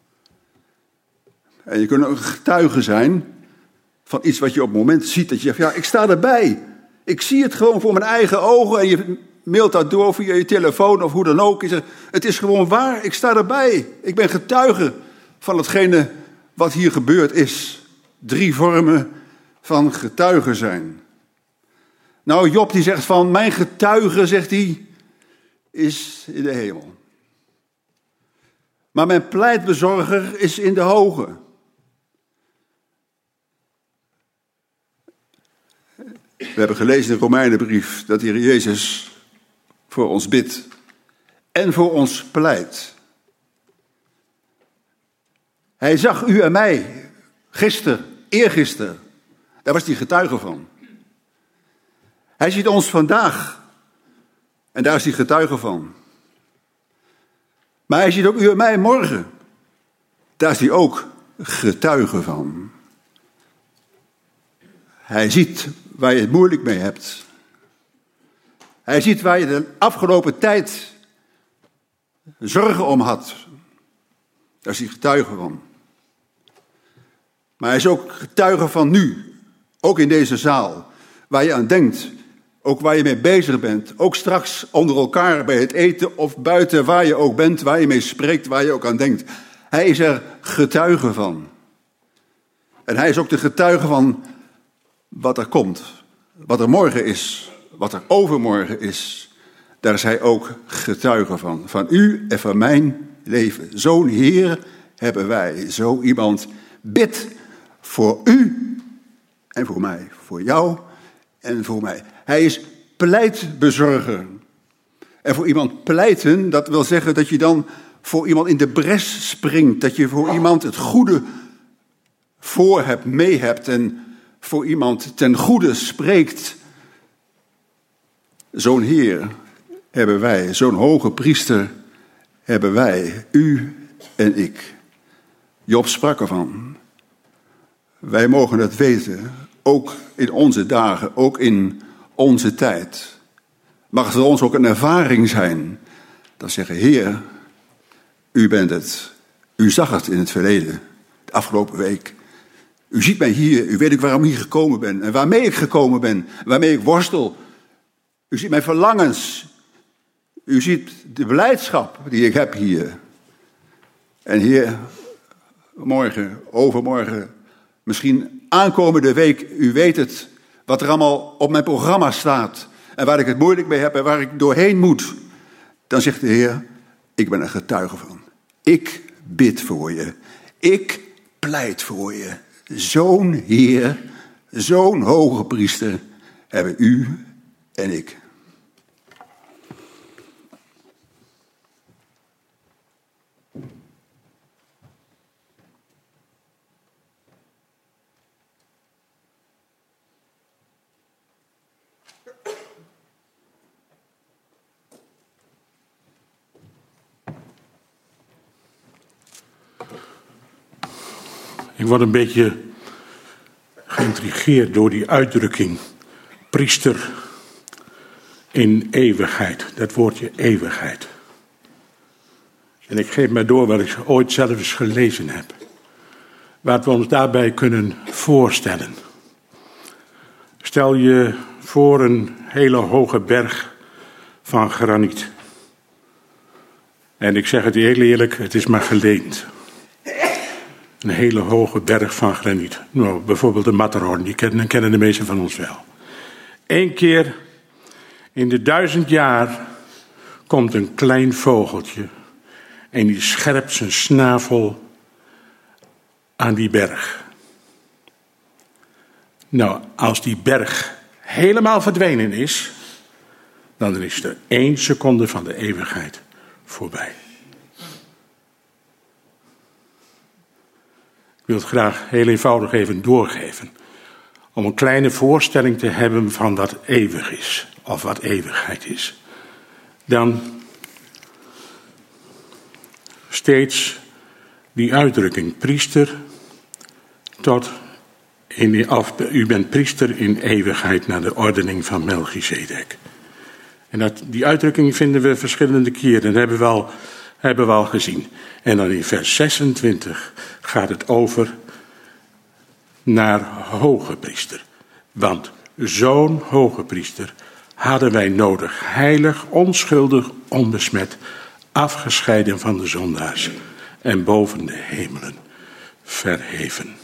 En je kunt een getuige zijn van iets wat je op het moment ziet, dat je zegt, ja, ik sta erbij. Ik zie het gewoon voor mijn eigen ogen en je mailt dat door via je telefoon of hoe dan ook. Je zegt, het is gewoon waar, ik sta erbij. Ik ben getuige van hetgene wat hier gebeurd is. 3 vormen van getuigen zijn. Nou, Job die zegt van, mijn getuige, zegt hij, is in de hemel. Maar mijn pleitbezorger is in de hoge. We hebben gelezen in de Romeinenbrief dat de Heer Jezus voor ons bidt en voor ons pleit. Hij zag u en mij gisteren, eergisteren. Daar was hij getuige van. Hij ziet ons vandaag en daar is hij getuige van. Maar hij ziet ook u en mij morgen. Daar is hij ook getuige van. Hij ziet waar je het moeilijk mee hebt. Hij ziet waar je de afgelopen tijd zorgen om had. Daar is hij getuige van. Maar hij is ook getuige van nu. Ook in deze zaal. Waar je aan denkt. Ook waar je mee bezig bent. Ook straks onder elkaar bij het eten of buiten. Waar je ook bent. Waar je mee spreekt. Waar je ook aan denkt. Hij is er getuige van. En hij is ook de getuige van wat er komt. Wat er morgen is. Wat er overmorgen is. Daar is hij ook getuige van. Van u en van mijn leven. Zo'n Heer hebben wij. Zo iemand bidt voor u en voor mij. Voor jou en voor mij. Hij is pleitbezorger. En voor iemand pleiten, dat wil zeggen dat je dan voor iemand in de bres springt. Dat je voor iemand het goede voor hebt, mee hebt. En voor iemand ten goede spreekt. Zo'n Heer hebben wij. Zo'n hoge priester hebben wij. U en ik. Job sprak ervan. Wij mogen het weten. Ook in onze dagen. Ook in onze tijd. Mag het voor ons ook een ervaring zijn. Dat zeggen, Heer, u bent het. U zag het in het verleden. De afgelopen week. U ziet mij hier. U weet ook waarom ik hier gekomen ben. En waarmee ik gekomen ben. Waarmee ik worstel. U ziet mijn verlangens. U ziet de blijdschap die ik heb hier. En Heer, morgen, overmorgen, misschien aankomende week, u weet het, wat er allemaal op mijn programma staat. En waar ik het moeilijk mee heb en waar ik doorheen moet. Dan zegt de Heer, ik ben er getuige van. Ik bid voor je. Ik pleit voor je. Zo'n Heer, zo'n hoge priester hebben u en ik. Ik word een beetje geïntrigeerd door die uitdrukking priester in eeuwigheid. Dat woordje eeuwigheid. En ik geef mij door wat ik ooit zelf eens gelezen heb. Wat we ons daarbij kunnen voorstellen. Stel je voor een hele hoge berg van graniet. En ik zeg het heel eerlijk, het is maar geleend. Een hele hoge berg van graniet. Nou, bijvoorbeeld de Matterhorn, die kennen de meesten van ons wel. 1 keer in de 1000 jaar komt een klein vogeltje. En die scherpt zijn snavel aan die berg. Nou, als die berg helemaal verdwenen is, dan is er 1 seconde van de eeuwigheid voorbij. Ik wil het graag heel eenvoudig even doorgeven. Om een kleine voorstelling te hebben van wat eeuwig is. Of wat eeuwigheid is. Dan steeds die uitdrukking priester tot u bent priester in eeuwigheid naar de ordening van Melchizedek. En die uitdrukking vinden we verschillende keren. Dat hebben we al gezien. En dan in vers 26 gaat het over naar hoge priester. Want zo'n hoge priester hadden wij nodig. Heilig, onschuldig, onbesmet. Afgescheiden van de zondaars. En boven de hemelen verheven.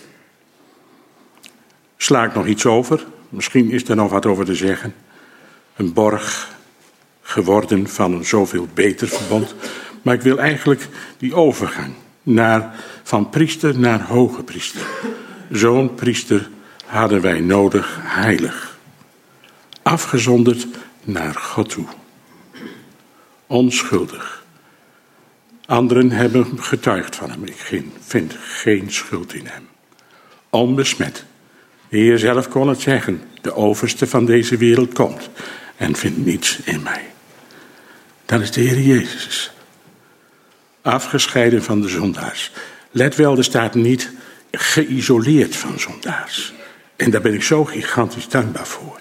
Sla ik nog iets over? Misschien is er nog wat over te zeggen. Een borg geworden van een zoveel beter verbond. Maar ik wil eigenlijk die overgang van priester naar hoge priester. Zo'n priester hadden wij nodig, heilig. afgezonderd naar God toe. Onschuldig. Anderen hebben getuigd van hem. Ik vind geen schuld in hem. Onbesmet. De Heer zelf kon het zeggen. De overste van deze wereld komt en vindt niets in mij. Dat is de Heer Jezus. Afgescheiden van de zondaars. Let wel, er staat niet geïsoleerd van zondaars. En daar ben ik zo gigantisch dankbaar voor.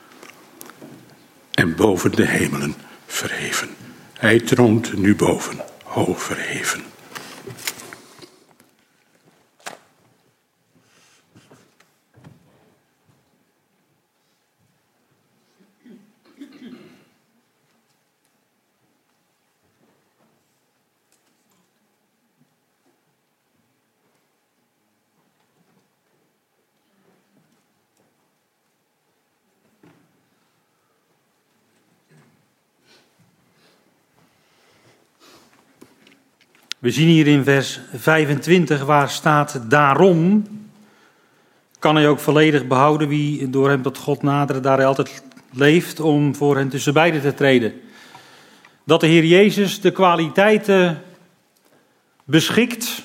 En boven de hemelen verheven. Hij troont nu boven, hoog verheven. We zien hier in vers 25 waar staat daarom. Kan hij ook volledig behouden wie door hem tot God naderen, daar hij altijd leeft om voor hen tussen beiden te treden. Dat de Heer Jezus de kwaliteiten beschikt.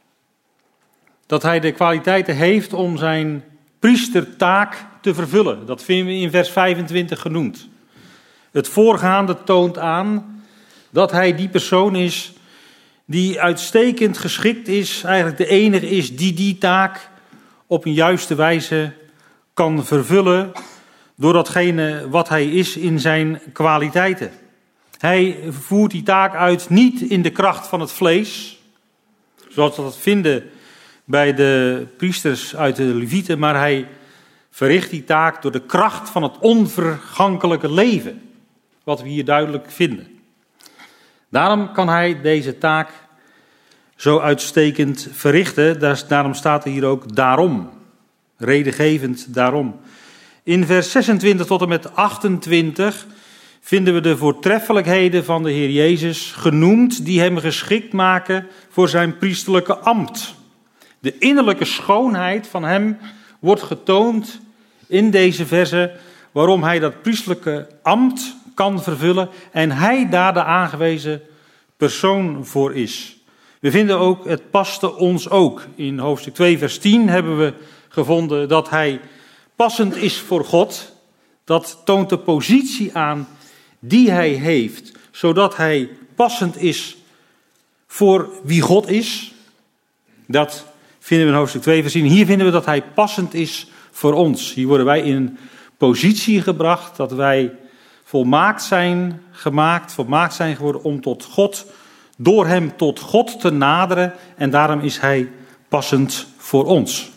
Dat hij de kwaliteiten heeft om zijn priestertaak te vervullen. Dat vinden we in vers 25 genoemd. Het voorgaande toont aan dat hij die persoon is die uitstekend geschikt is, eigenlijk de enige is die taak op een juiste wijze kan vervullen door datgene wat hij is in zijn kwaliteiten. Hij voert die taak uit niet in de kracht van het vlees, zoals we dat vinden bij de priesters uit de Levieten, maar hij verricht die taak door de kracht van het onvergankelijke leven, wat we hier duidelijk vinden. Daarom kan hij deze taak zo uitstekend verrichten. Daarom staat er hier ook daarom. Redengevend daarom. In vers 26 tot en met 28 vinden we de voortreffelijkheden van de Heer Jezus genoemd, die hem geschikt maken voor zijn priesterlijke ambt. De innerlijke schoonheid van hem wordt getoond in deze verse, waarom hij dat priesterlijke ambt kan vervullen en hij daar de aangewezen persoon voor is. We vinden ook, het paste ons ook. In hoofdstuk 2 vers 10 hebben we gevonden dat hij passend is voor God. Dat toont de positie aan die hij heeft, zodat hij passend is voor wie God is. Dat vinden we in hoofdstuk 2 vers 10. Hier vinden we dat hij passend is voor ons. Hier worden wij in een positie gebracht dat wij volmaakt zijn gemaakt, volmaakt zijn geworden om tot God, door hem tot God te naderen. En daarom is hij passend voor ons.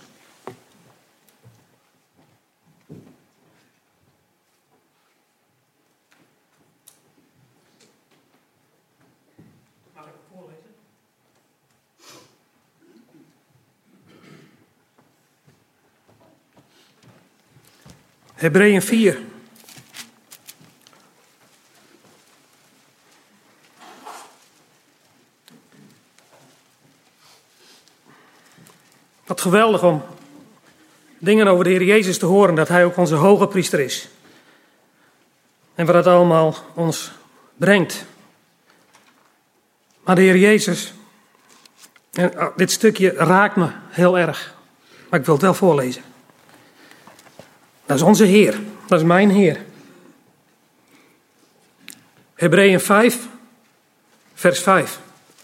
Mag ik voorlezen? Hebreeën 4. Wat geweldig om dingen over de Heer Jezus te horen, dat hij ook onze hoge priester is. En wat dat allemaal ons brengt. Maar de Heer Jezus, en dit stukje raakt me heel erg, maar ik wil het wel voorlezen. Dat is onze Heer, dat is mijn Heer. Hebreeën 5, vers 5.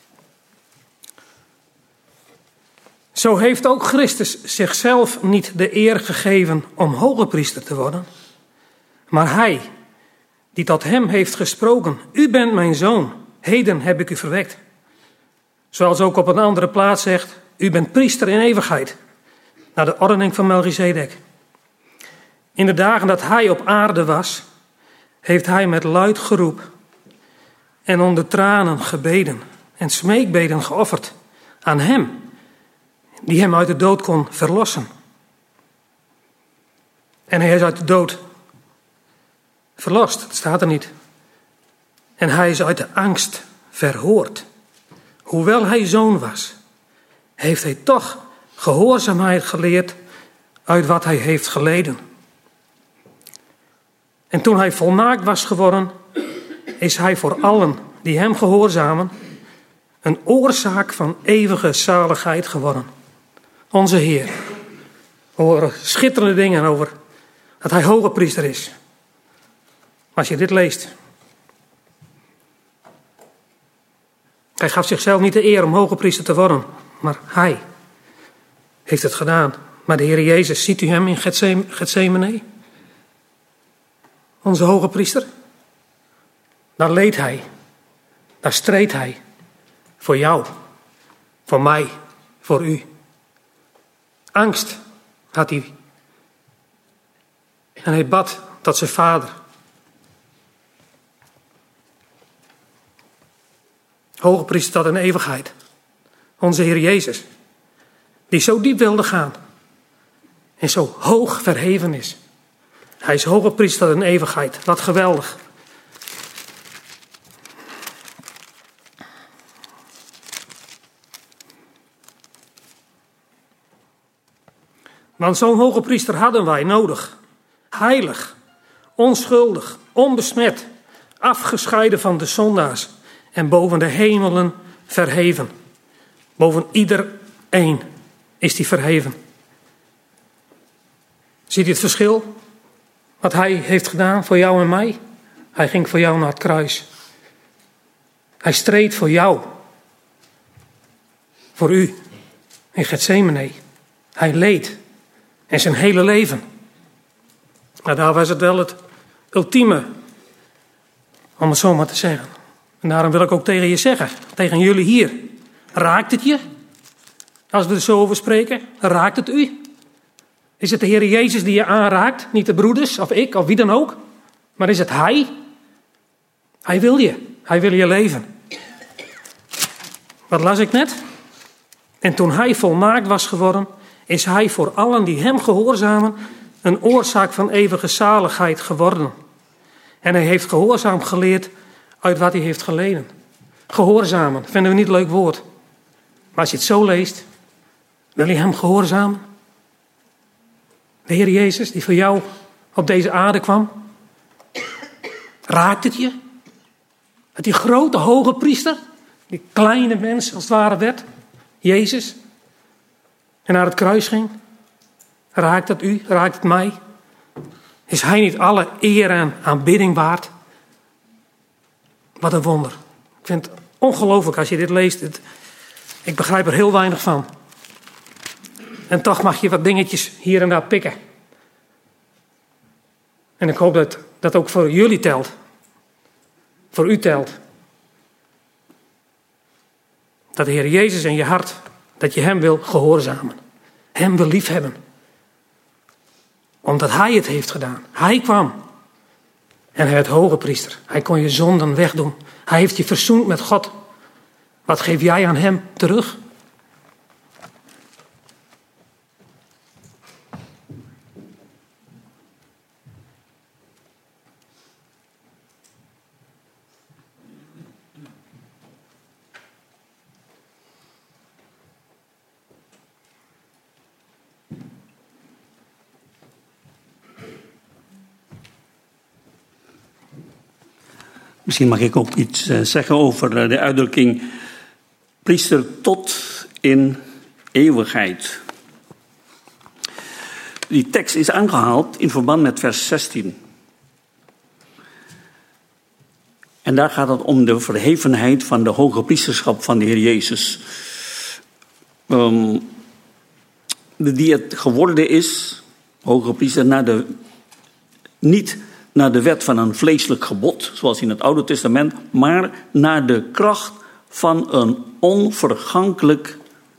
Zo heeft ook Christus zichzelf niet de eer gegeven om hoge priester te worden, maar hij, die tot hem heeft gesproken, u bent mijn zoon, heden heb ik u verwekt. Zoals ook op een andere plaats zegt, u bent priester in eeuwigheid, naar de ordening van Melchizedek. In de dagen dat hij op aarde was, heeft hij met luid geroep en onder tranen gebeden en smeekbeden geofferd aan hem, die hem uit de dood kon verlossen. En hij is uit de dood verlost, dat staat er niet. En hij is uit de angst verhoord. Hoewel hij zoon was, heeft hij toch gehoorzaamheid geleerd uit wat hij heeft geleden. En toen hij volmaakt was geworden, is hij voor allen die hem gehoorzamen een oorzaak van eeuwige zaligheid geworden. Onze Heer. We horen schitterende dingen over dat hij hoge priester is. Maar als je dit leest. Hij gaf zichzelf niet de eer om hoge priester te worden. Maar hij heeft het gedaan. Maar de Heer Jezus, ziet u hem in Getsemane? Onze hoge priester. Daar leed hij. Daar streed hij. Voor jou. Voor mij. Voor u. Angst had hij. En hij bad tot zijn vader. Hoge priester tot een eeuwigheid. Onze Heer Jezus. Die zo diep wilde gaan. En zo hoog verheven is. Hij is hoge priester tot een eeuwigheid. Wat geweldig. Want zo'n hoge priester hadden wij nodig. Heilig, onschuldig, onbesmet, afgescheiden van de zondaars en boven de hemelen verheven. Boven iedereen is die verheven. Ziet u het verschil? Wat hij heeft gedaan voor jou en mij? Hij ging voor jou naar het kruis. Hij streed voor jou. Voor u. In Getsemane. Hij leed. En zijn hele leven. Maar daar was het wel het ultieme. Om het zo maar te zeggen. En daarom wil ik ook tegen je zeggen. Tegen jullie hier. Raakt het je? Als we er zo over spreken. Raakt het u? Is het de Heer Jezus die je aanraakt? Niet de broeders of ik of wie dan ook. Maar is het Hij? Hij wil je. Hij wil je leven. Wat las ik net? En toen hij volmaakt was geworden, is hij voor allen die hem gehoorzamen een oorzaak van eeuwige zaligheid geworden. En hij heeft gehoorzaam geleerd uit wat hij heeft geleden. Gehoorzamen, vinden we niet een leuk woord. Maar als je het zo leest, wil je hem gehoorzamen? De Heer Jezus die voor jou op deze aarde kwam. Raakt het je? Dat die grote hoge priester, die kleine mens als het ware werd, Jezus, en naar het kruis ging. Raakt het u? Raakt het mij? Is hij niet alle eer en aanbidding waard? Wat een wonder. Ik vind het ongelooflijk als je dit leest. Ik begrijp er heel weinig van. En toch mag je wat dingetjes hier en daar pikken. En ik hoop dat dat ook voor jullie telt. Voor u telt. Dat de Heer Jezus in je hart, dat je hem wil gehoorzamen. Hem wil liefhebben. Omdat hij het heeft gedaan. Hij kwam. En hij werd hoge priester. Hij kon je zonden wegdoen. Hij heeft je verzoend met God. Wat geef jij aan hem terug? Misschien mag ik ook iets zeggen over de uitdrukking priester tot in eeuwigheid. Die tekst is aangehaald in verband met vers 16. En daar gaat het om de verhevenheid van de hoge priesterschap van de Heer Jezus. Die het geworden is, hoge priester, niet naar de wet van een vleeselijk gebod, zoals in het Oude Testament, maar naar de kracht van een onvergankelijk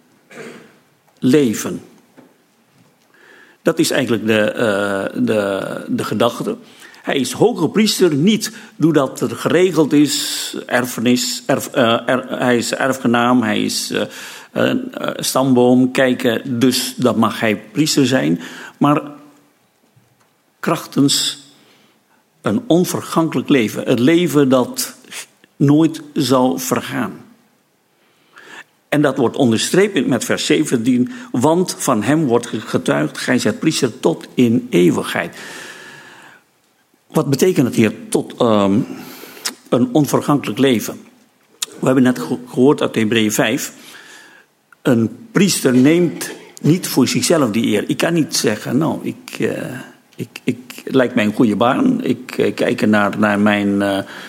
leven. Dat is eigenlijk de gedachte. Hij is hoge priester niet doordat er geregeld is, erfenis, hij is erfgenaam, hij is stamboom, kijken, dus dat mag hij priester zijn, maar krachtens een onvergankelijk leven. Het leven dat nooit zal vergaan. En dat wordt onderstreept met vers 17. Want van hem wordt getuigd, gij zijt priester tot in eeuwigheid. Wat betekent het hier tot een onvergankelijk leven? We hebben net gehoord uit Hebreeën 5. Een priester neemt niet voor zichzelf die eer. Ik kan niet zeggen, nou, ik lijkt mij een goede baan. Ik kijk naar mijn...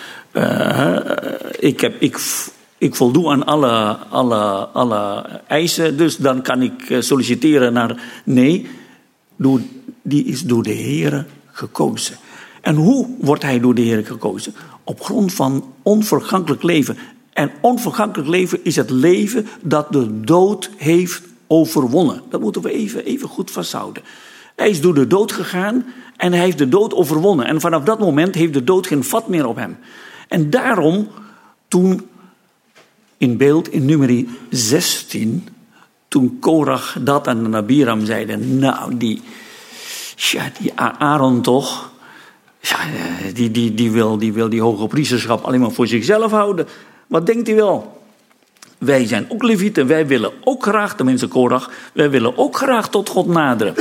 Ik voldoe aan alle eisen, dus dan kan ik solliciteren naar... Nee, die is door de Heere gekozen. En hoe wordt hij door de Heere gekozen? Op grond van onvergankelijk leven. En onvergankelijk leven is het leven dat de dood heeft overwonnen. Dat moeten we even goed vasthouden. Hij is door de dood gegaan en hij heeft de dood overwonnen. En vanaf dat moment heeft de dood geen vat meer op hem. En daarom, toen in beeld in nummer 16... toen Korach, Datan en Abiram zeiden... nou, die Aaron toch... Ja, die wil die hoge priesterschap alleen maar voor zichzelf houden. Wat denkt hij wel? Wij zijn ook levieten, wij willen ook graag, tenminste Korach... wij willen ook graag tot God naderen.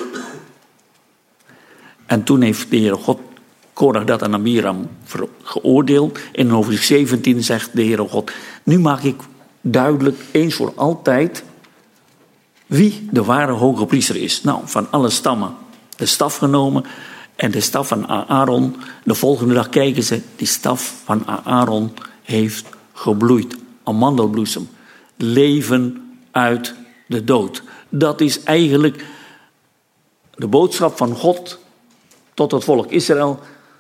En toen heeft de Heere God Korach, Datan en Abiram geoordeeld. In hoofdstuk 17 zegt de Heere God... nu maak ik duidelijk eens voor altijd... wie de ware hoge priester is. Nou, van alle stammen de staf genomen... En de staf van Aaron, de volgende dag kijken ze... die staf van Aaron heeft gebloeid. Amandelbloesem. Leven uit de dood. Dat is eigenlijk de boodschap van God tot het volk Israël.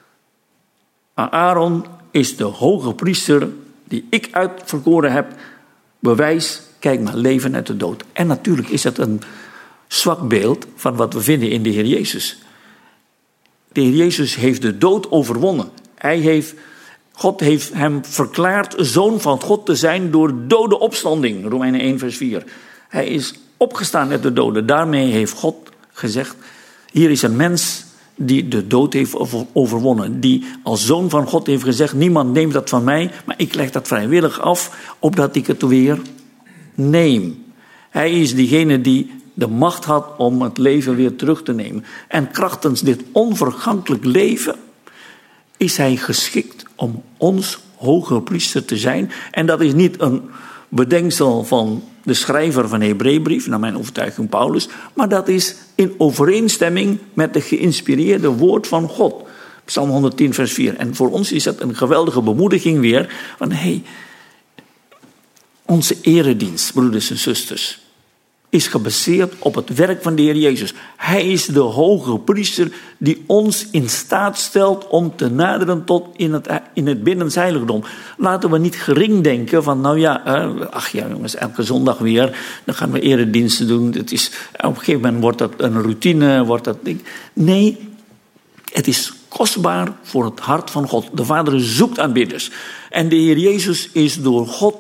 Aaron is de hoge priester die ik uitverkoren heb. Bewijs, kijk maar, leven uit de dood. En natuurlijk is het een zwak beeld van wat we vinden in de Heer Jezus. De Heer Jezus heeft de dood overwonnen. God heeft hem verklaard zoon van God te zijn door dode opstanding. Romeinen 1 vers 4. Hij is opgestaan uit de doden. Daarmee heeft God gezegd... hier is een mens die de dood heeft overwonnen. Die als zoon van God heeft gezegd... niemand neemt dat van mij, maar ik leg dat vrijwillig af... opdat ik het weer neem. Hij is diegene die de macht had om het leven weer terug te nemen. En krachtens dit onvergankelijk leven is hij geschikt om ons hoge priester te zijn. En dat is niet een bedenksel van de schrijver van de Hebreeënbrief, naar mijn overtuiging Paulus, maar dat is in overeenstemming met de geïnspireerde woord van God. Psalm 110 vers 4. En voor ons is dat een geweldige bemoediging weer van onze eredienst, broeders en zusters, is gebaseerd op het werk van de Heer Jezus. Hij is de hoge priester die ons in staat stelt om te naderen tot in het binnensheiligdom. Laten we niet gering denken van jongens, elke zondag weer, dan gaan we erediensten doen. Het is, op een gegeven moment wordt dat een routine, Nee, het is kostbaar voor het hart van God. De Vader zoekt aanbidders. En de Heer Jezus is door God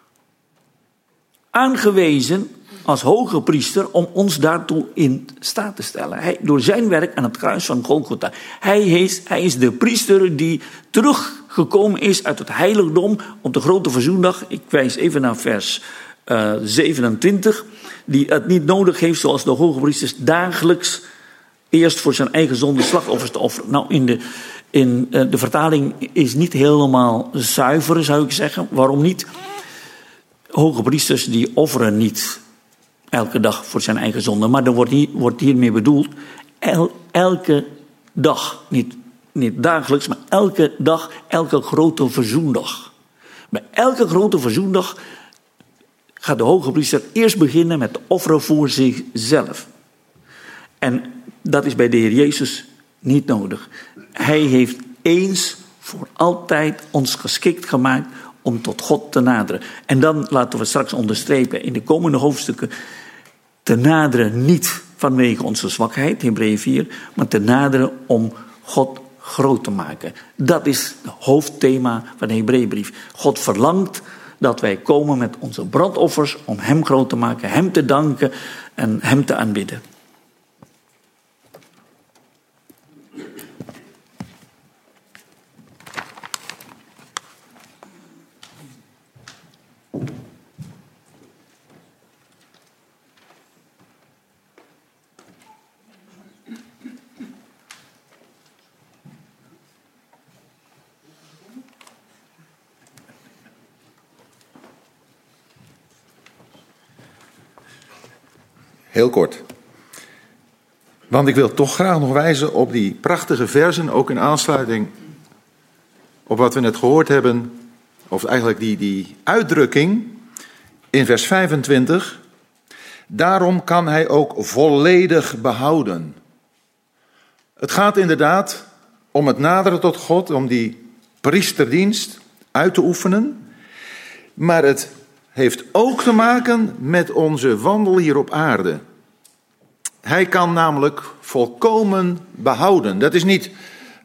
aangewezen als hoge priester om ons daartoe in staat te stellen. Door zijn werk aan het kruis van Golgotha. Hij is de priester die teruggekomen is uit het heiligdom op de grote verzoendag. Ik wijs even naar vers 27. Die het niet nodig heeft zoals de hoge priesters dagelijks eerst voor zijn eigen zonde slachtoffers te offeren. Nou, in de vertaling is niet helemaal zuiver, zou ik zeggen. Waarom niet? Hoge priesters die offeren niet elke dag voor zijn eigen zonde. Maar er wordt hiermee bedoeld elke dag. Niet dagelijks, maar elke dag, elke grote verzoendag. Bij elke grote verzoendag gaat de hoge priester eerst beginnen met offeren voor zichzelf. En dat is bij de Heer Jezus niet nodig. Hij heeft eens voor altijd ons geschikt gemaakt om tot God te naderen. En dan laten we straks onderstrepen in de komende hoofdstukken te naderen niet vanwege onze zwakheid, Hebreeën 4, maar te naderen om God groot te maken. Dat is het hoofdthema van de Hebreeënbrief. God verlangt dat wij komen met onze brandoffers om hem groot te maken, hem te danken en hem te aanbidden. Heel kort. Want ik wil toch graag nog wijzen op die prachtige versen, ook in aansluiting op wat we net gehoord hebben, of eigenlijk die uitdrukking in vers 25. Daarom kan hij ook volledig behouden. Het gaat inderdaad om het naderen tot God, om die priesterdienst uit te oefenen. Maar het heeft ook te maken met onze wandel hier op aarde. Hij kan namelijk volkomen behouden. Dat is niet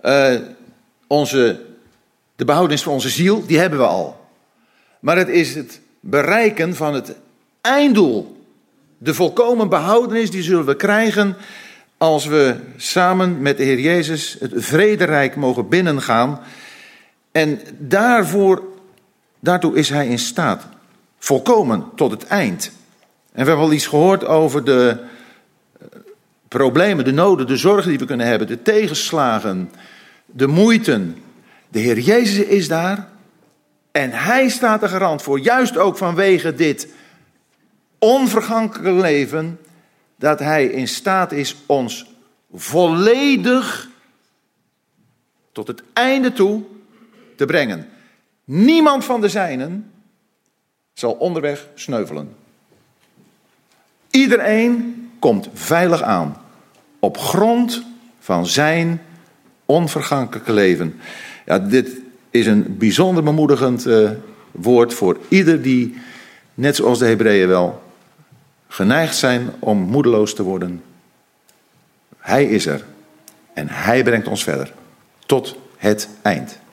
de behoudenis van onze ziel, die hebben we al. Maar het is het bereiken van het einddoel. De volkomen behoudenis, die zullen we krijgen als we samen met de Heer Jezus het vrederijk mogen binnengaan. En daartoe is hij in staat. Volkomen tot het eind. En we hebben al iets gehoord over de problemen, de noden, de zorgen die we kunnen hebben, de tegenslagen, de moeiten. De Heer Jezus is daar en hij staat er garant voor, juist ook vanwege dit onvergankelijke leven, dat hij in staat is ons volledig tot het einde toe te brengen. Niemand van de zijnen zal onderweg sneuvelen. Iedereen komt veilig aan op grond van zijn onvergankelijke leven. Ja, dit is een bijzonder bemoedigend woord voor ieder die, net zoals de Hebreeën wel, geneigd zijn om moedeloos te worden. Hij is er en hij brengt ons verder tot het eind.